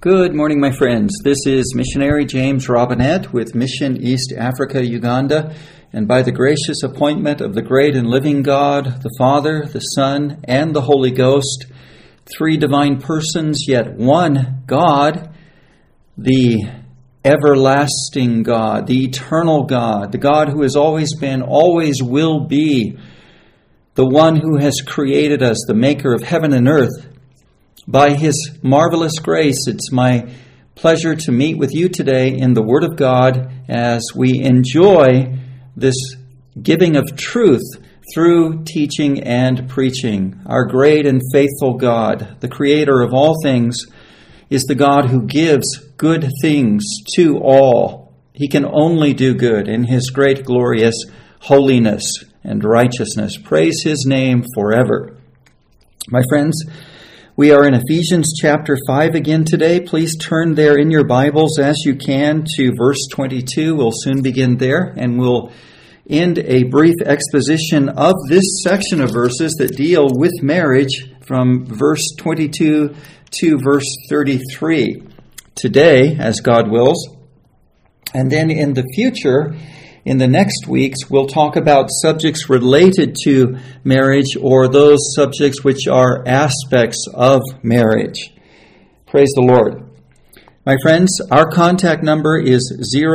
Good morning, my friends. This is Missionary James Robinette with Mission East Africa, Uganda, and by the gracious appointment of the great and living God, the Father, the Son, and the Holy Ghost, three divine persons, yet one God, the everlasting God, the eternal God, the God who has always been, always will be, the one who has created us, the maker of heaven and earth. By His marvelous grace, it's my pleasure to meet with you today in the Word of God as we enjoy this giving of truth through teaching and preaching. Our great and faithful God, the Creator of all things, is the God who gives good things to all. He can only do good in His great glorious holiness and righteousness. Praise His name forever. My friends, we are in Ephesians chapter 5 again today. Please turn there in your Bibles as you can to verse 22. We'll soon begin there, and we'll end a brief exposition of this section of verses that deal with marriage from verse 22 to verse 33 today, as God wills. And then in the future, in the next weeks, we'll talk about subjects related to marriage or those subjects which are aspects of marriage. Praise the Lord. My friends, our contact number is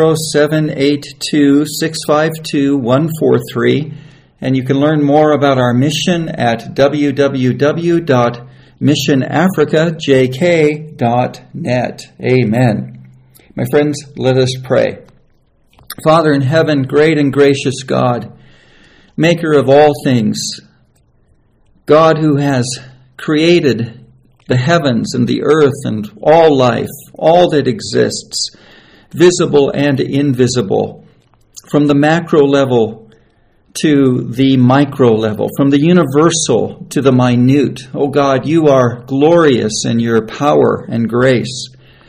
0782-652-143, and you can learn more about our mission at www.missionafricajk.net. Amen. My friends, let us pray. Father in heaven, great and gracious God, maker of all things, God who has created the heavens and the earth and all life, all that exists, visible and invisible, from the macro level to the micro level, from the universal to the minute. Oh God, you are glorious in your power and grace.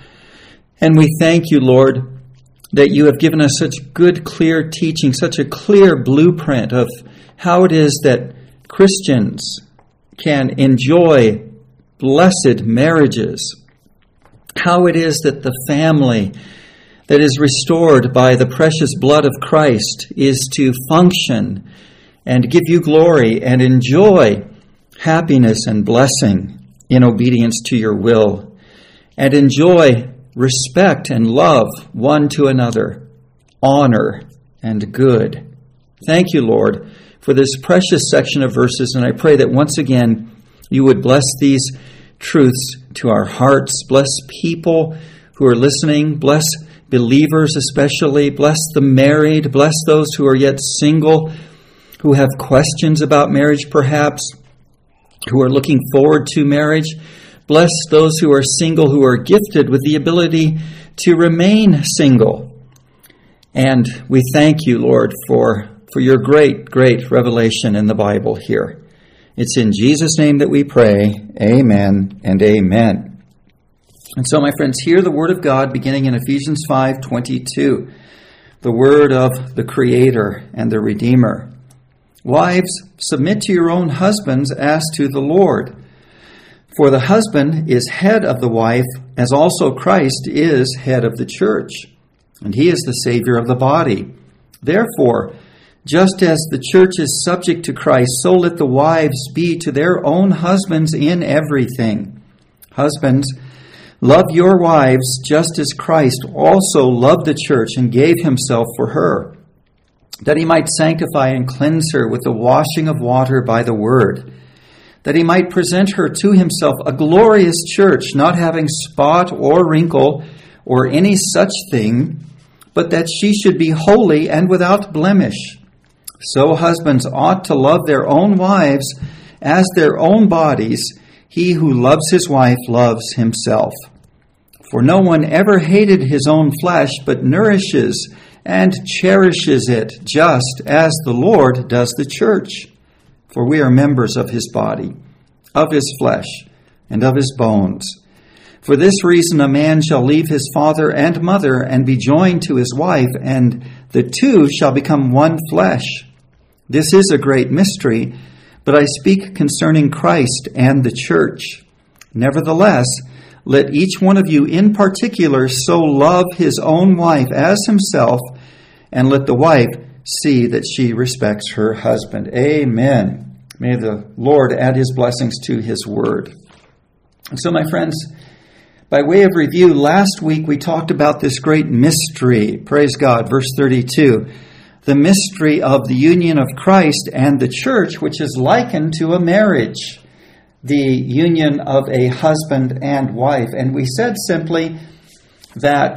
And we thank you, Lord, that you have given us such good, clear teaching, such a clear blueprint of how it is that Christians can enjoy blessed marriages, how it is that the family that is restored by the precious blood of Christ is to function and give you glory and enjoy happiness and blessing in obedience to your will, and enjoy respect and love one to another, honor and good. Thank you, Lord, for this precious section of verses, and I pray that once again you would bless these truths to our hearts. Bless people who are listening. Bless believers especially. Bless the married. Bless those who are yet single, who have questions about marriage perhaps, who are looking forward to marriage. Bless those who are single, who are gifted with the ability to remain single. And we thank you, Lord, for your great, great revelation in the Bible here. It's in Jesus' name that we pray. Amen and amen. And so, my friends, hear the word of God beginning in Ephesians 5:22, the word of the Creator and the Redeemer. Wives, submit to your own husbands as to the Lord. For the husband is head of the wife, as also Christ is head of the church, and he is the Savior of the body. Therefore, just as the church is subject to Christ, so let the wives be to their own husbands in everything. Husbands, love your wives just as Christ also loved the church and gave himself for her, that he might sanctify and cleanse her with the washing of water by the word, that he might present her to himself a glorious church, not having spot or wrinkle or any such thing, but that she should be holy and without blemish. So husbands ought to love their own wives as their own bodies. He who loves his wife loves himself. For no one ever hated his own flesh, but nourishes and cherishes it, just as the Lord does the church. For we are members of his body, of his flesh, and of his bones. For this reason a man shall leave his father and mother and be joined to his wife, and the two shall become one flesh. This is a great mystery, but I speak concerning Christ and the church. Nevertheless, let each one of you in particular so love his own wife as himself, and let the wife see that she respects her husband. Amen. May the Lord add his blessings to his word. And so, my friends, by way of review, last week we talked about this great mystery. Praise God. Verse 32. The mystery of the union of Christ and the church, which is likened to a marriage. The union of a husband and wife. And we said simply that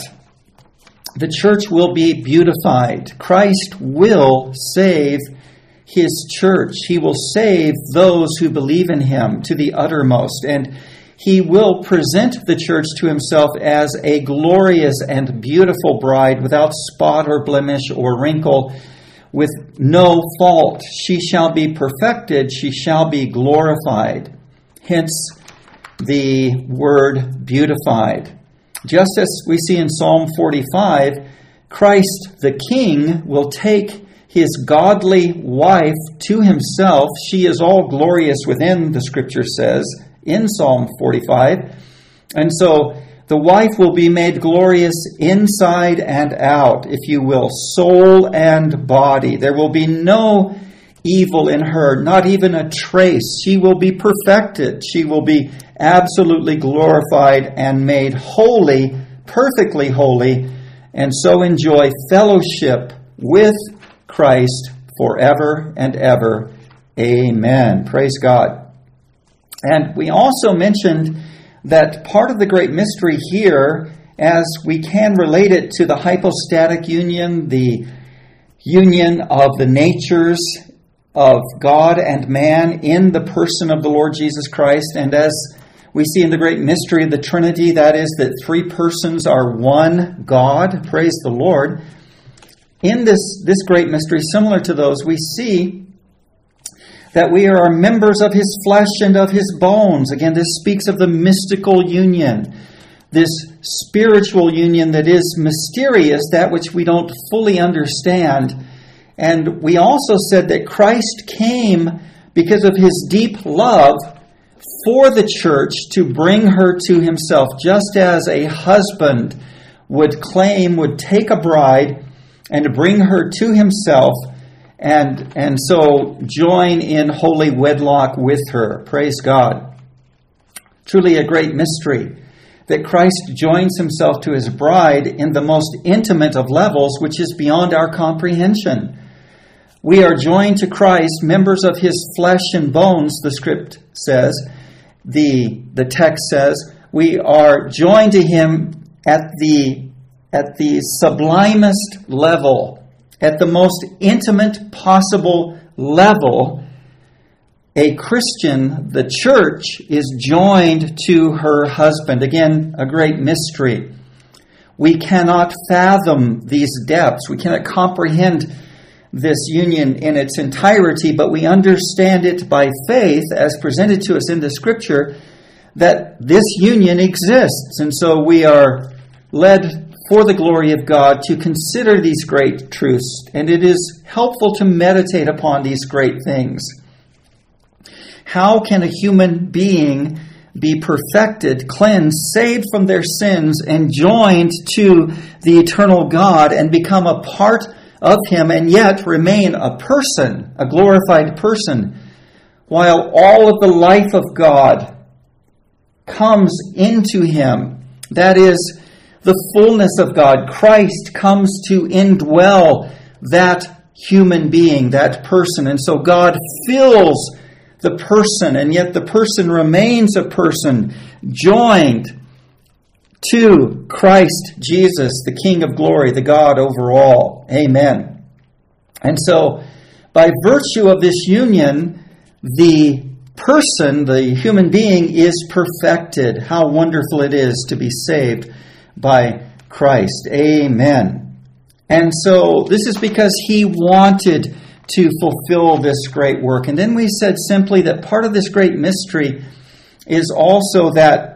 the church will be beautified. Christ will save his church. He will save those who believe in him to the uttermost. And he will present the church to himself as a glorious and beautiful bride without spot or blemish or wrinkle, with no fault. She shall be perfected. She shall be glorified. Hence the word beautified. Just as we see in Psalm 45, Christ the King will take his godly wife to himself. She is all glorious within, the scripture says, in Psalm 45. And so the wife will be made glorious inside and out, if you will, soul and body. There will be no evil in her, not even a trace. She will be perfected. She will be absolutely glorified and made holy, perfectly holy, and so enjoy fellowship with Christ forever and ever. Amen. Praise God. And we also mentioned that part of the great mystery here, as we can relate it to the hypostatic union, the union of the natures of God and man in the person of the Lord Jesus Christ. And as we see in the great mystery of the Trinity, that is that three persons are one God. Praise the Lord. In this great mystery, similar to those, we see that we are members of his flesh and of his bones. Again, this speaks of the mystical union, this spiritual union that is mysterious, that which we don't fully understand. And we also said that Christ came because of his deep love for the church to bring her to himself, just as a husband would take a bride and bring her to himself and so join in holy wedlock with her. Praise God. Truly a great mystery that Christ joins himself to his bride in the most intimate of levels, which is beyond our comprehension. We are joined to Christ, members of his flesh and bones, the script says. The text says, we are joined to him at the sublimest level, at the most intimate possible level. A Christian, the church, is joined to her husband. Again, a great mystery. We cannot fathom these depths. We cannot comprehend this union in its entirety, but we understand it by faith, as presented to us in the Scripture, that this union exists. And so we are led for the glory of God to consider these great truths, and it is helpful to meditate upon these great things. How can a human being be perfected, cleansed, saved from their sins, and joined to the eternal God and become a part of him and yet remain a person, a glorified person, while all of the life of God comes into him? That is, the fullness of God. Christ comes to indwell that human being, that person. And so God fills the person, and yet the person remains a person joined to Christ Jesus, the King of glory, the God over all. Amen. And so, by virtue of this union, the person, the human being, is perfected. How wonderful it is to be saved by Christ. Amen. And so, this is because he wanted to fulfill this great work. And then we said simply that part of this great mystery is also that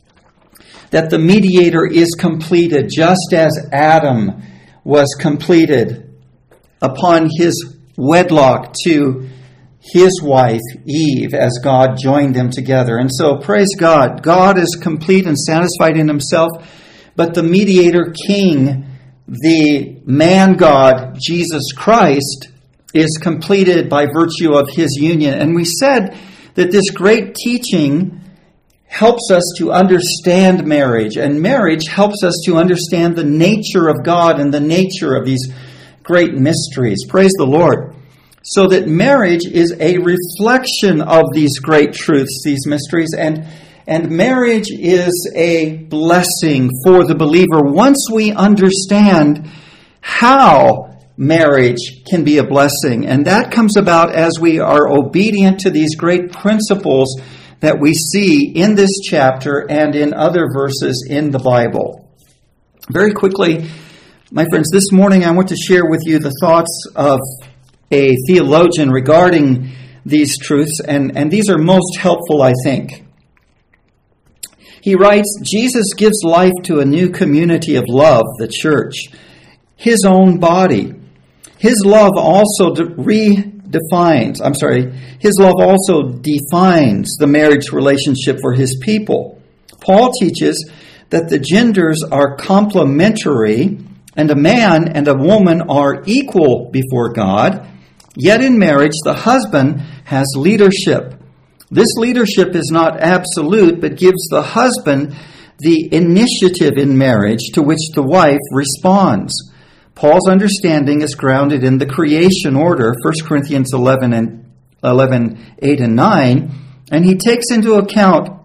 the mediator is completed, just as Adam was completed upon his wedlock to his wife, Eve, as God joined them together. And so, praise God. God is complete and satisfied in himself, but the mediator king, the man God, Jesus Christ, is completed by virtue of his union. And we said that this great teaching helps us to understand marriage, and marriage helps us to understand the nature of God and the nature of these great mysteries. Praise the Lord. So that marriage is a reflection of these great truths, these mysteries, and marriage is a blessing for the believer once we understand how marriage can be a blessing. And that comes about as we are obedient to these great principles that we see in this chapter and in other verses in the Bible. Very quickly, my friends, this morning I want to share with you the thoughts of a theologian regarding these truths, and these are most helpful, I think. He writes, Jesus gives life to a new community of love, the church, his own body. His love also defines the marriage relationship for his people. Paul teaches that the genders are complementary and a man and a woman are equal before God, yet in marriage the husband has leadership. This leadership is not absolute, but gives the husband the initiative in marriage to which the wife responds. Paul's understanding is grounded in the creation order, 1 Corinthians 11, 8 and 9, and he takes into account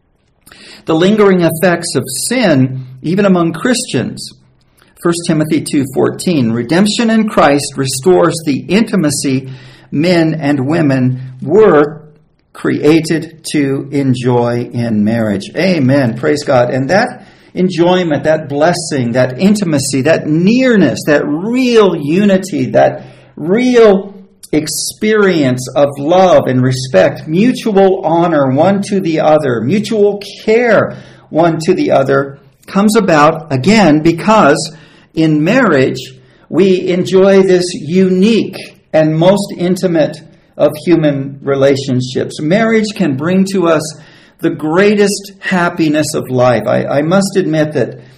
the lingering effects of sin even among Christians. 1 Timothy 2:14, redemption in Christ restores the intimacy men and women were created to enjoy in marriage. Amen. Praise God. And that enjoyment, that blessing, that intimacy, that nearness, that real unity, that real experience of love and respect, mutual honor one to the other, mutual care one to the other, comes about, again, because in marriage we enjoy this unique and most intimate of human relationships. Marriage can bring to us the greatest happiness of life. I must admit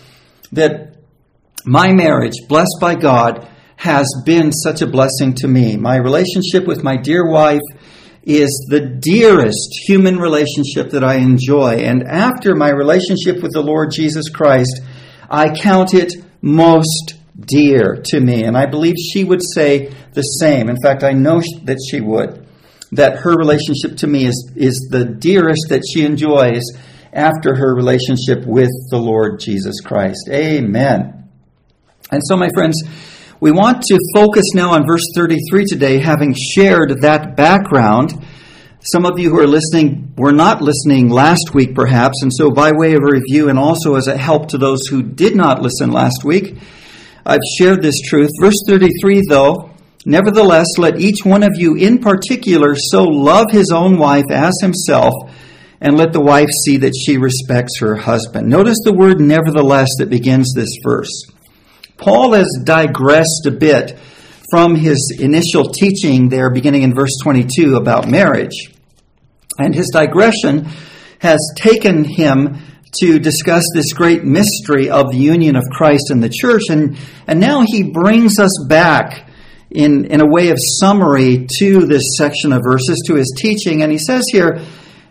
that my marriage, blessed by God, has been such a blessing to me. My relationship with my dear wife is the dearest human relationship that I enjoy. And after my relationship with the Lord Jesus Christ, I count it most dear to me. And I believe she would say the same. In fact, I know that she would. That her relationship to me is the dearest that she enjoys after her relationship with the Lord Jesus Christ. Amen. And so, my friends, we want to focus now on verse 33 today, having shared that background. Some of you who are listening were not listening last week, perhaps, and so by way of a review and also as a help to those who did not listen last week, I've shared this truth. Verse 33, though, nevertheless, let each one of you in particular so love his own wife as himself, and let the wife see that she respects her husband. Notice the word nevertheless that begins this verse. Paul has digressed a bit from his initial teaching there beginning in verse 22 about marriage. And his digression has taken him to discuss this great mystery of the union of Christ and the church. And now he brings us back in a way of summary to this section of verses, to his teaching. And he says here,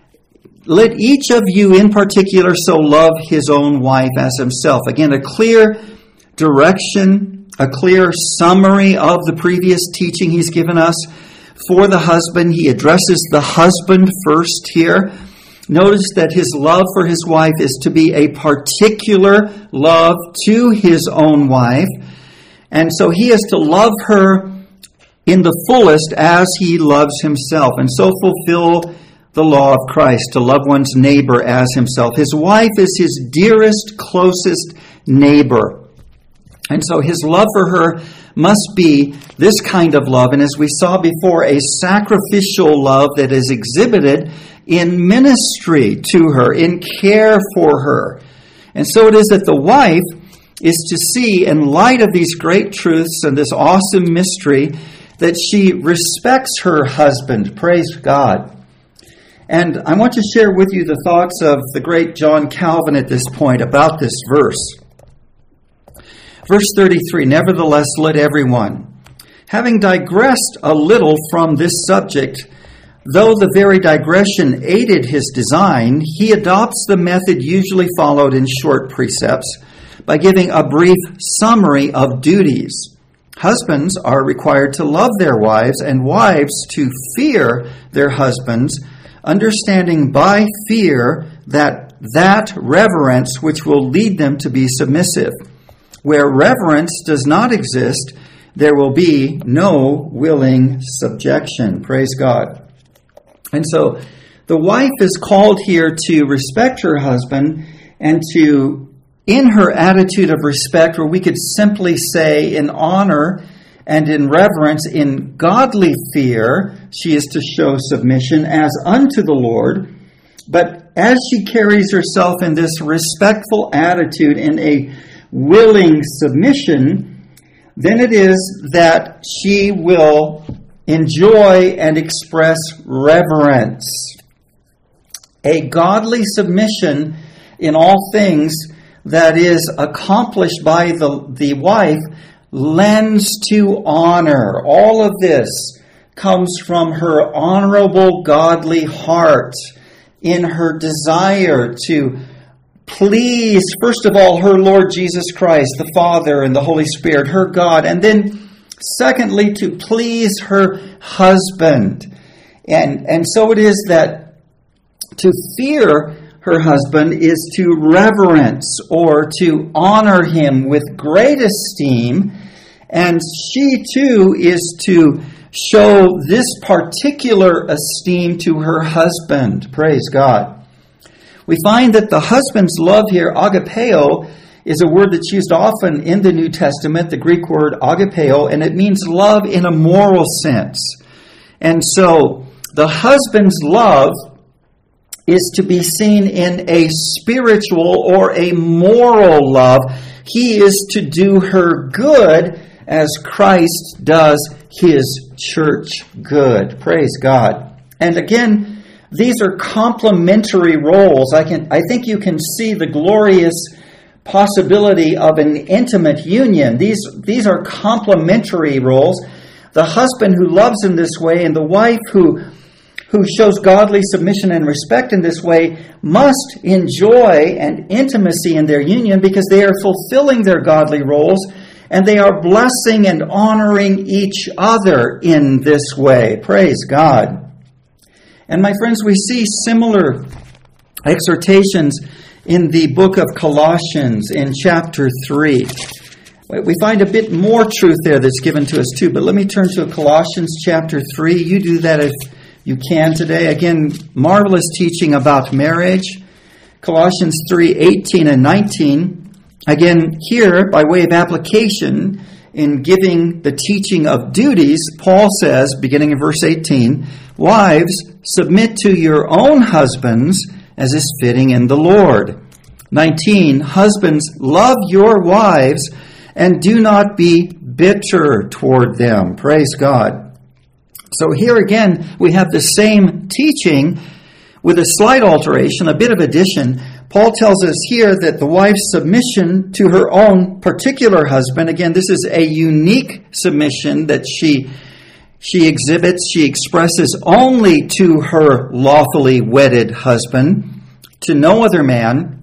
let each of you in particular so love his own wife as himself. Again, a clear direction, a clear summary of the previous teaching he's given us. For the husband, he addresses the husband first here. Notice that his love for his wife is to be a particular love to his own wife. And so he is to love her in the fullest as he loves himself, and so fulfill the law of Christ, to love one's neighbor as himself. His wife is his dearest, closest neighbor. And so his love for her must be this kind of love, and as we saw before, a sacrificial love that is exhibited in ministry to her, in care for her. And so it is that the wife is to see, in light of these great truths and this awesome mystery, that she respects her husband. Praise God. And I want to share with you the thoughts of the great John Calvin at this point about this verse. Verse 33, nevertheless, let everyone, having digressed a little from this subject, though the very digression aided his design, he adopts the method usually followed in short precepts by giving a brief summary of duties. Husbands are required to love their wives, and wives to fear their husbands, understanding by fear that reverence which will lead them to be submissive. Where reverence does not exist, there will be no willing subjection. Praise God. And so the wife is called here to respect her husband and to, in her attitude of respect, or we could simply say in honor and in reverence, in godly fear, she is to show submission as unto the Lord. But as she carries herself in this respectful attitude, in a willing submission, then it is that she will enjoy and express reverence. A godly submission in all things that is accomplished by the wife lends to honor. All of this comes from her honorable, godly heart in her desire to please, first of all, her Lord Jesus Christ, the Father and the Holy Spirit, her God, and then secondly, to please her husband. And so it is that to fear her husband is to reverence or to honor him with great esteem, and she too is to show this particular esteem to her husband. Praise God. We find that the husband's love here, agapeo, is a word that's used often in the New Testament, the Greek word agapeo, and it means love in a moral sense. And so the husband's love is to be seen in a spiritual or a moral love. He is to do her good as Christ does his church good. Praise God. And again, these are complementary roles. I think you can see the glorious possibility of an intimate union. These are complementary roles. The husband who loves in this way and the wife who shows godly submission and respect in this way must enjoy an intimacy in their union because they are fulfilling their godly roles and they are blessing and honoring each other in this way. Praise God. And my friends, we see similar exhortations in the book of Colossians in chapter 3. We find a bit more truth there that's given to us too, but let me turn to Colossians chapter 3. You do that if you can today. Again, marvelous teaching about marriage. Colossians 3:18 and 19. Again, here, by way of application, in giving the teaching of duties, Paul says, beginning in verse 18, wives, submit to your own husbands as is fitting in the Lord. 19, husbands, love your wives and do not be bitter toward them. Praise God. So here again, we have the same teaching with a slight alteration, a bit of addition. Paul tells us here that the wife's submission to her own particular husband, again, this is a unique submission that she exhibits, she expresses only to her lawfully wedded husband, to no other man,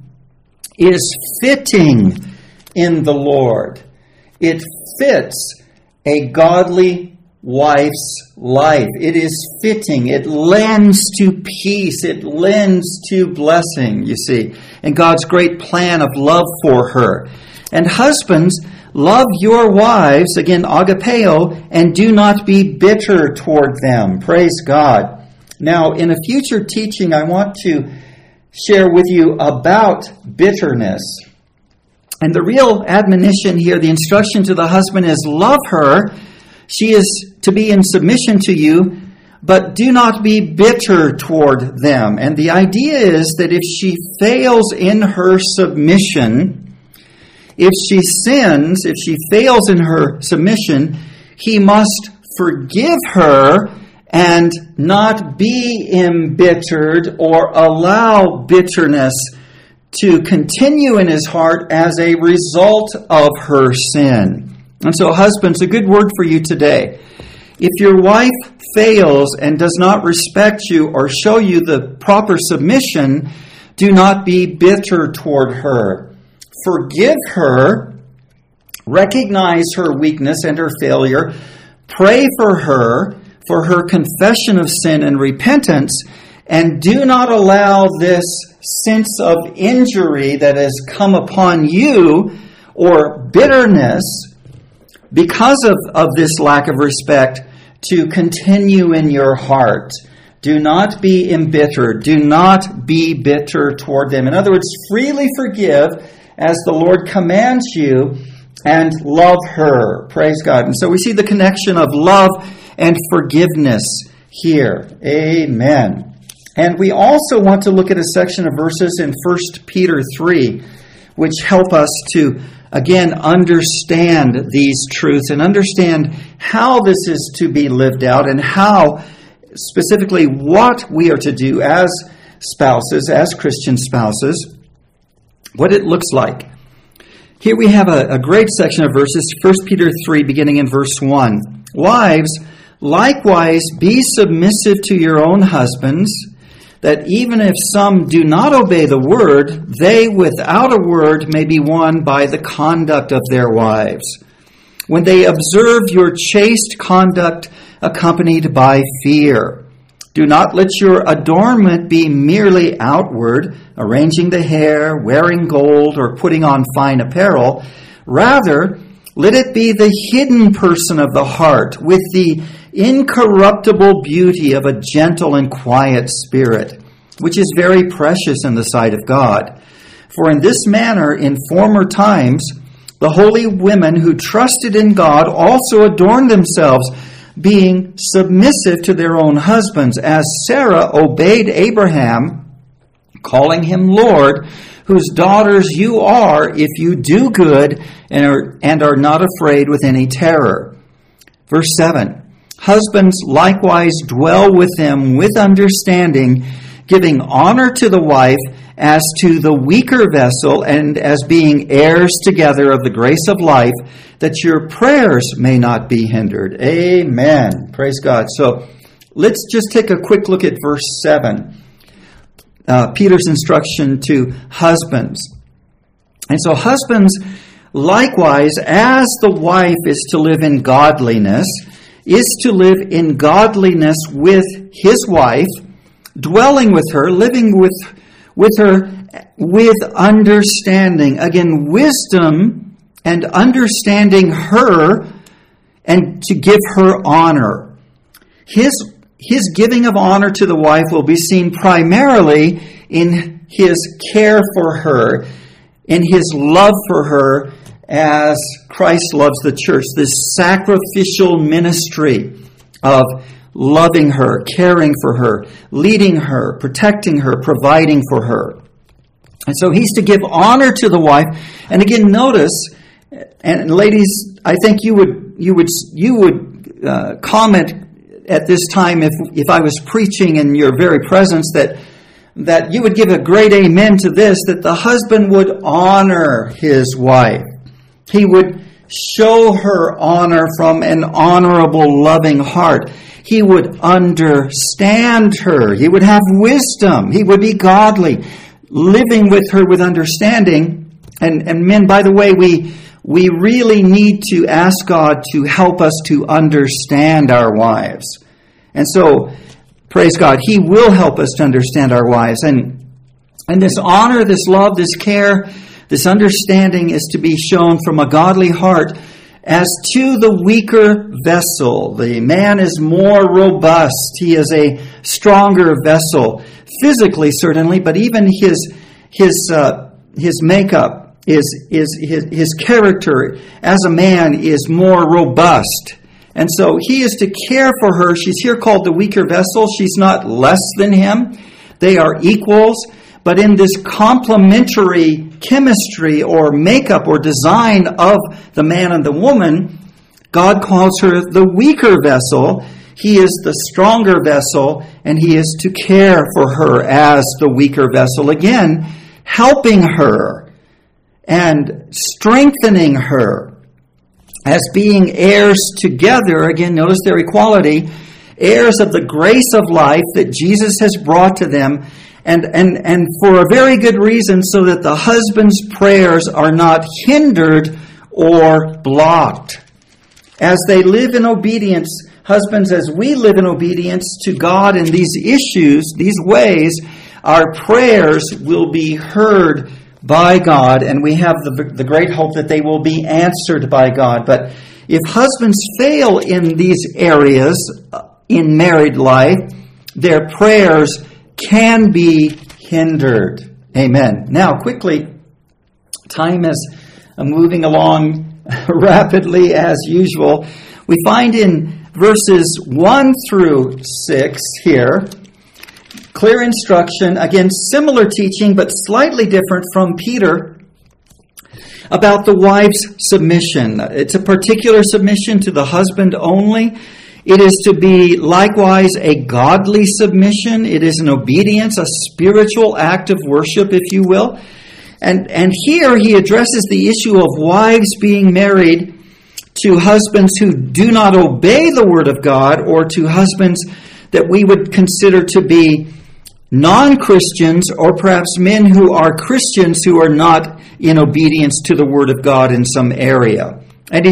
is fitting in the Lord. It fits a godly wife's life. It is fitting. It lends to peace. It lends to blessing, you see, and God's great plan of love for her. And husbands, love your wives, again, agapeo, and do not be bitter toward them. Praise God. Now, in a future teaching, I want to share with you about bitterness. And the real admonition here, the instruction to the husband is love her. She is to be in submission to you, but do not be bitter toward them. And the idea is that if she fails in her submission, if she sins, if she fails in her submission, he must forgive her and not be embittered or allow bitterness to continue in his heart as a result of her sin. And so, husbands, a good word for you today. If your wife fails and does not respect you or show you the proper submission, do not be bitter toward her. Forgive her, recognize her weakness and her failure, pray for her confession of sin and repentance, and do not allow this sense of injury that has come upon you or bitterness because of this lack of respect to continue in your heart. Do not be embittered. Do not be bitter toward them. In other words, freely forgive as the Lord commands you and love her. Praise God. And so we see the connection of love and forgiveness here. Amen. And we also want to look at a section of verses in 1 Peter 3, which help us to, again, understand these truths and understand how this is to be lived out and how, specifically, what we are to do as spouses, as Christian spouses, what it looks like. Here we have a great section of verses, 1 Peter 3, beginning in verse 1. Wives, likewise, be submissive to your own husbands, that even if some do not obey the word, they without a word may be won by the conduct of their wives, when they observe your chaste conduct accompanied by fear. Do not let your adornment be merely outward, arranging the hair, wearing gold, or putting on fine apparel. Rather, let it be the hidden person of the heart, with the incorruptible beauty of a gentle and quiet spirit, which is very precious in the sight of God. For in this manner, in former times, the holy women who trusted in God also adorned themselves, being submissive to their own husbands, as Sarah obeyed Abraham, calling him Lord, whose daughters you are if you do good and are not afraid with any terror. Verse 7. Husbands likewise dwell with them with understanding, giving honor to the wife as to the weaker vessel, and as being heirs together of the grace of life, that your prayers may not be hindered. Amen. Praise God. So let's just take a quick look at verse 7. Peter's instruction to husbands. And so husbands, likewise, as the wife is to live in godliness, is to live in godliness with his wife, dwelling with her, living with her with understanding. Again, wisdom and understanding her, and to give her honor. His giving of honor to the wife will be seen primarily in his care for her, in his love for her, as Christ loves the church. This sacrificial ministry of loving her, caring for her, leading her, protecting her, providing for her. And so he's to give honor to the wife. And again, notice, and ladies, I think you would comment at this time, if I was preaching in your very presence, that you would give a great amen to this, that the husband would honor his wife. He would show her honor from an honorable, loving heart. He would understand her. He would have wisdom. He would be godly, living with her with understanding. And men, by the way, we really need to ask God to help us to understand our wives. And so, praise God, He will help us to understand our wives. And this honor, this love, this care, this understanding is to be shown from a godly heart as to the weaker vessel. The man is more robust. He is a stronger vessel, physically certainly, but even his makeup, his character as a man is more robust. And so he is to care for her. She's here called the weaker vessel. She's not less than him. They are equals. But in this complementary chemistry or makeup or design of the man and the woman, God calls her the weaker vessel. He is the stronger vessel, and he is to care for her as the weaker vessel. Again, helping her and strengthening her as being heirs together. Again, notice their equality, heirs of the grace of life that Jesus has brought to them, and for a very good reason, so that the husband's prayers are not hindered or blocked. As they live in obedience, husbands, as we live in obedience to God in these issues, these ways, our prayers will be heard by God, and we have the great hope that they will be answered by God. But if husbands fail in these areas in married life, their prayers can be hindered. Amen. Now, quickly, time is moving along rapidly as usual. We find in verses 1 through 6 here, clear instruction, again, similar teaching, but slightly different from Peter, about the wife's submission. It's a particular submission to the husband only. It is to be likewise a godly submission. It is an obedience, a spiritual act of worship, if you will. And here he addresses the issue of wives being married to husbands who do not obey the word of God, or to husbands that we would consider to be non-Christians, or perhaps men who are Christians who are not in obedience to the word of God in some area. And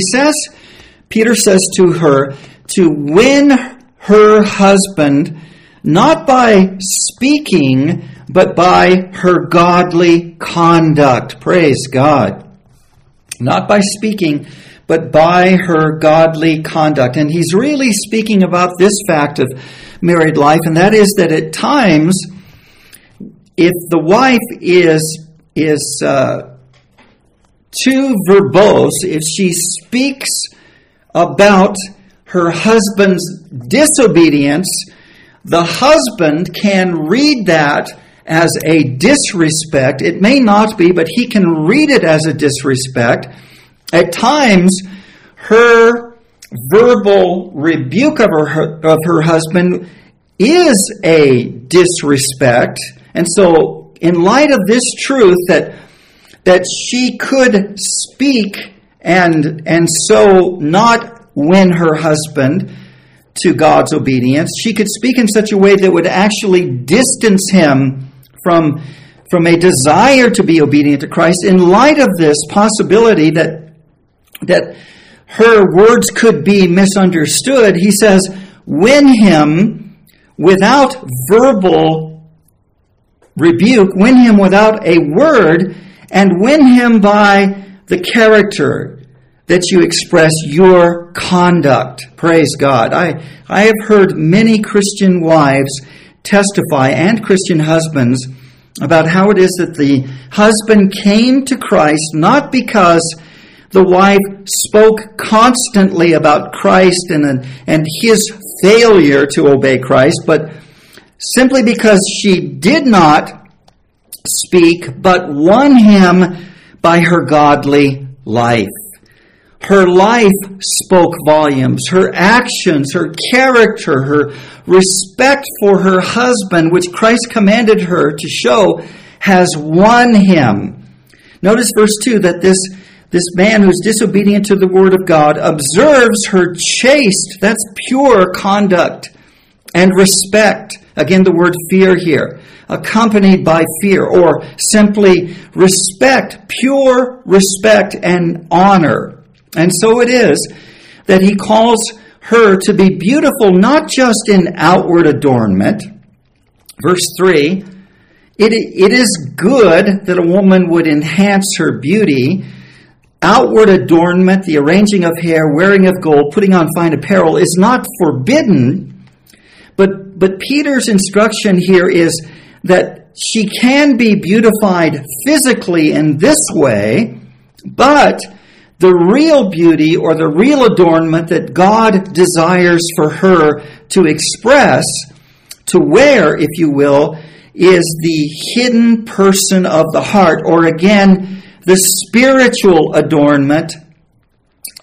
Peter says to her, to win her husband, not by speaking, but by her godly conduct. Praise God. Not by speaking, but by her godly conduct. And he's really speaking about this fact of married life, and that is that at times, if the wife is too verbose, if she speaks about her husband's disobedience, the husband can read that as a disrespect. It may not be, but he can read it as a disrespect. At times, her verbal rebuke of her husband is a disrespect. And so, in light of this truth that she could speak and so not win her husband to God's obedience, she could speak in such a way that would actually distance him from a desire to be obedient to Christ. In light of this possibility that her words could be misunderstood, he says, win him without verbal rebuke, win him without a word, and win him by the character that you express, your conduct. Praise God. I have heard many Christian wives testify, and Christian husbands, about how it is that the husband came to Christ not because the wife spoke constantly about Christ and his failure to obey Christ, but simply because she did not speak, but won him by her godly life. Her life spoke volumes. Her actions, her character, her respect for her husband, which Christ commanded her to show, has won him. Notice verse 2, that this man who's disobedient to the word of God observes her chaste, that's pure conduct, and respect. Again, the word fear here, accompanied by fear, or simply respect, pure respect and honor. And so it is that he calls her to be beautiful, not just in outward adornment. Verse 3, it is good that a woman would enhance her beauty. Outward adornment, the arranging of hair, wearing of gold, putting on fine apparel, is not forbidden. But Peter's instruction here is that she can be beautified physically in this way, but the real beauty or the real adornment that God desires for her to express, to wear, if you will, is the hidden person of the heart, or again, the spiritual adornment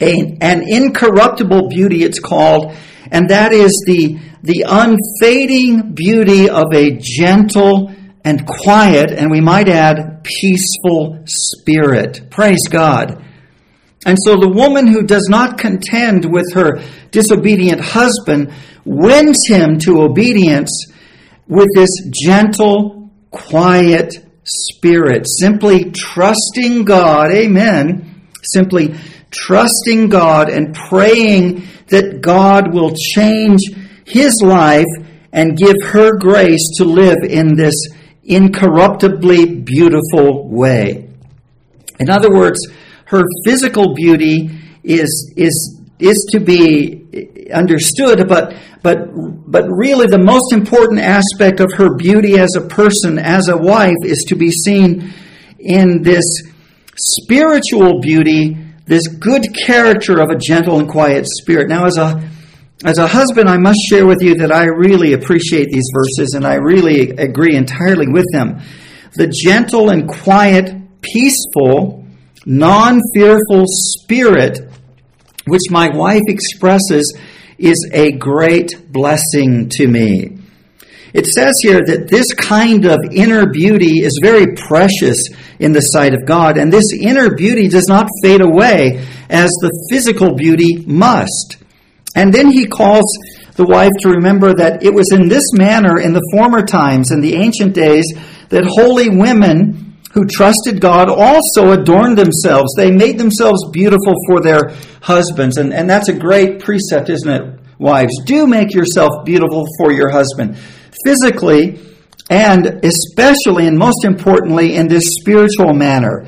an incorruptible beauty, it's called, and that is the unfading beauty of a gentle and quiet, and we might add, peaceful spirit. Praise God. And so the woman who does not contend with her disobedient husband wins him to obedience with this gentle, quiet spirit, simply trusting God, amen, simply trusting God and praying that God will change his life and give her grace to live in this incorruptibly beautiful way. In other words, her physical beauty is to be understood, but really the most important aspect of her beauty as a person, as a wife, is to be seen in this spiritual beauty, this good character of a gentle and quiet spirit. Now, as a husband, I must share with you that I really appreciate these verses, and I really agree entirely with them. The gentle and quiet, peaceful, non-fearful spirit which my wife expresses is a great blessing to me. It says here that this kind of inner beauty is very precious in the sight of God, and this inner beauty does not fade away as the physical beauty must. And then he calls the wife to remember that it was in this manner in the former times, in the ancient days, that holy women who trusted God also adorned themselves. They made themselves beautiful for their husbands. And that's a great precept, isn't it, wives? Do make yourself beautiful for your husband, physically, and especially and most importantly in this spiritual manner.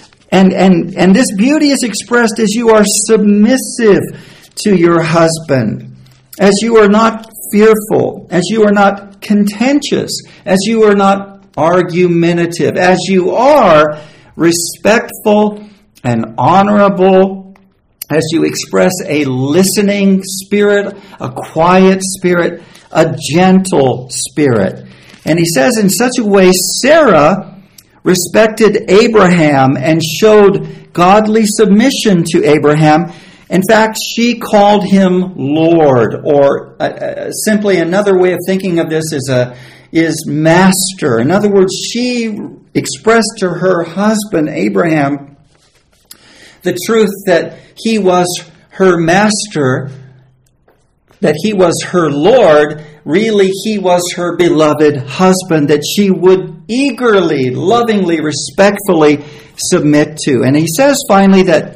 And this beauty is expressed as you are submissive to your husband, as you are not fearful, as you are not contentious, as you are not argumentative, as you are respectful and honorable, as you express a listening spirit, a quiet spirit, a gentle spirit. And he says in such a way, Sarah respected Abraham and showed godly submission to Abraham. In fact, she called him Lord, or simply another way of thinking of this is master. In other words, she expressed to her husband, Abraham, the truth that he was her master, that he was her Lord. Really, he was her beloved husband that she would eagerly, lovingly, respectfully submit to. And he says finally that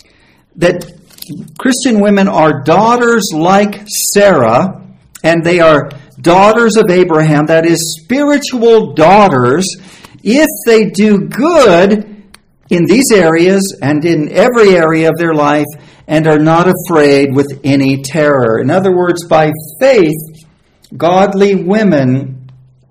Christian women are daughters like Sarah, and they are daughters of Abraham, that is, spiritual daughters, if they do good in these areas and in every area of their life and are not afraid with any terror. In other words, by faith, godly women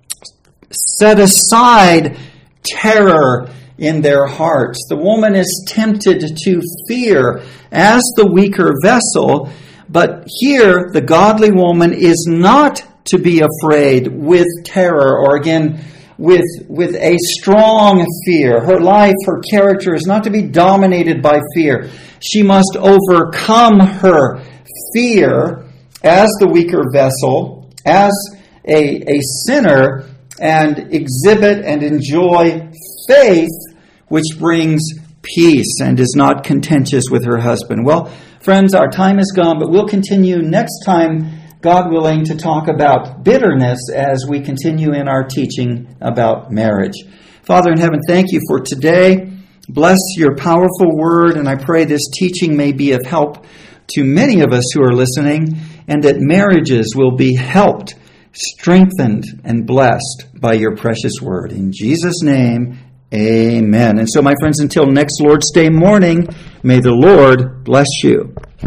set aside terror in their hearts. The woman is tempted to fear as the weaker vessel, but here the godly woman is not to be afraid with terror, or again, with a strong fear. Her life, her character is not to be dominated by fear. She must overcome her fear as the weaker vessel, as a sinner, and exhibit and enjoy faith, which brings peace and is not contentious with her husband. Well, friends, our time is gone, but we'll continue next time, God willing, to talk about bitterness as we continue in our teaching about marriage. Father in heaven, thank you for today. Bless your powerful word, and I pray this teaching may be of help to many of us who are listening, and that marriages will be helped, strengthened, and blessed by your precious word. In Jesus' name, amen. And so, my friends, until next Lord's Day morning, may the Lord bless you.